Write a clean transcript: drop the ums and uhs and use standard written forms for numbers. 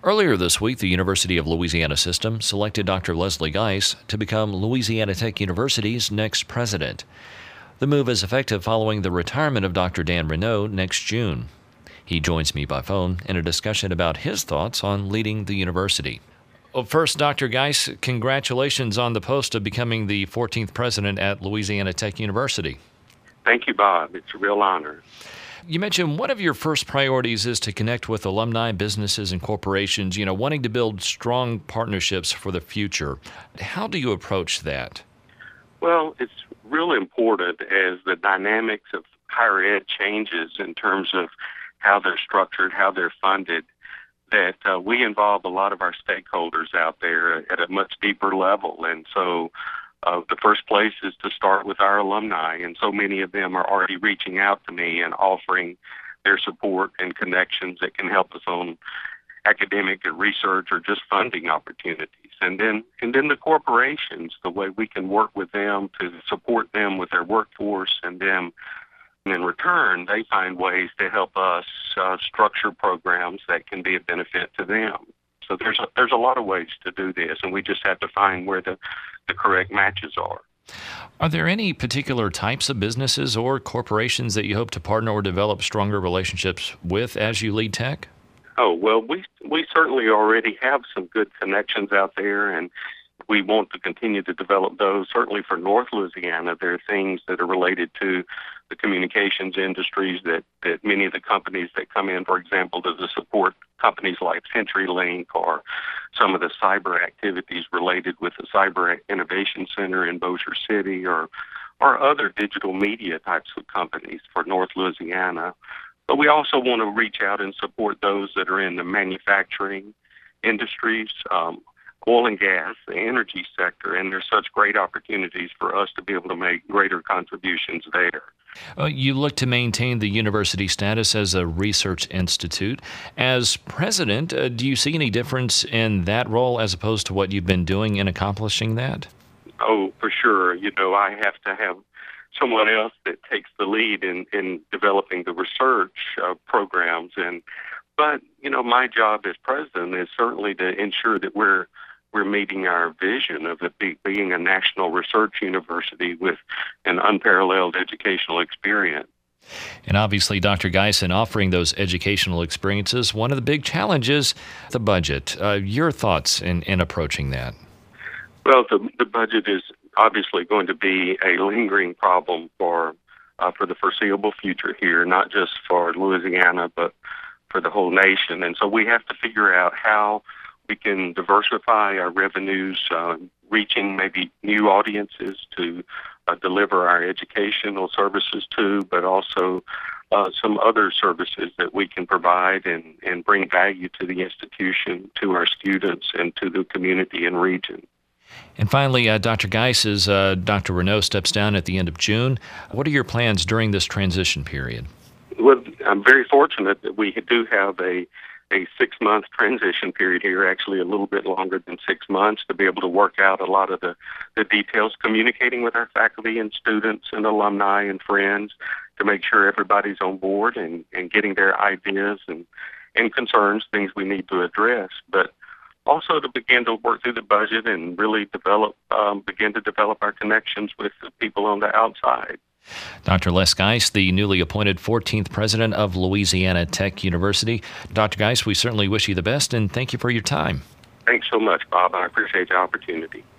Earlier this week, the University of Louisiana System selected Dr. Leslie Geis to become Louisiana Tech University's next president. The move is effective following the retirement of Dr. Dan Renaud next June. He joins me by phone in a discussion about his thoughts on leading the university. Well, first, Dr. Geis, congratulations on the post of becoming the 14th president at Louisiana Tech University. Thank you, Bob. It's a real honor. You mentioned one of your first priorities is to connect with alumni, businesses, and corporations, wanting to build strong partnerships for the future. How do you approach that? Well, it's really important as the dynamics of higher ed changes in terms of how they're structured, how they're funded, that we involve a lot of our stakeholders out there at a much deeper level. And so the first place is to start with our alumni, and so many of them are already reaching out to me and offering their support and connections that can help us on academic and research or just funding opportunities. And then the corporations, the way we can work with them to support them with their workforce, and then in return, they find ways to help us structure programs that can be a benefit to them. So there's a lot of ways to do this, and we just have to find where the correct matches are. Are there any particular types of businesses or corporations that you hope to partner or develop stronger relationships with as you lead tech? Oh, well, we certainly already have some good connections out there, and we want to continue to develop those. Certainly for North Louisiana, there are things that are related to the communications industries that many of the companies that come in, for example, to support companies like CenturyLink, or some of the cyber activities related with the Cyber Innovation Center in Bossier City, or other digital media types of companies for North Louisiana. But we also want to reach out and support those that are in the manufacturing industries, oil and gas, the energy sector, and there's such great opportunities for us to be able to make greater contributions there. You look to maintain the university status as a research institute. As president, do you see any difference in that role as opposed to what you've been doing in accomplishing that? Oh, for sure. I have to have someone else that takes the lead in developing the research programs. But my job as president is certainly to ensure that we're meeting our vision of it being a national research university with an unparalleled educational experience. And obviously, Dr. Geis, in offering those educational experiences, one of the big challenges, the budget. Your thoughts in approaching that? Well, the budget is obviously going to be a lingering problem for the foreseeable future here, not just for Louisiana, but for the whole nation. And so we have to figure out how we can diversify our revenues, reaching maybe new audiences to deliver our educational services to, but also some other services that we can provide and bring value to the institution, to our students, and to the community and region. And finally, Dr. Geis, as Dr. Renaud steps down at the end of June, what are your plans during this transition period? Well, I'm very fortunate that we do have a 6-month transition period here, actually a little bit longer than 6 months, to be able to work out a lot of the details, communicating with our faculty and students and alumni and friends to make sure everybody's on board and getting their ideas and concerns, things we need to address. But also to begin to work through the budget and really begin to develop our connections with the people on the outside. Dr. Les Geis, the newly appointed 14th president of Louisiana Tech University. Dr. Geis, we certainly wish you the best, and thank you for your time. Thanks so much, Bob. I appreciate the opportunity.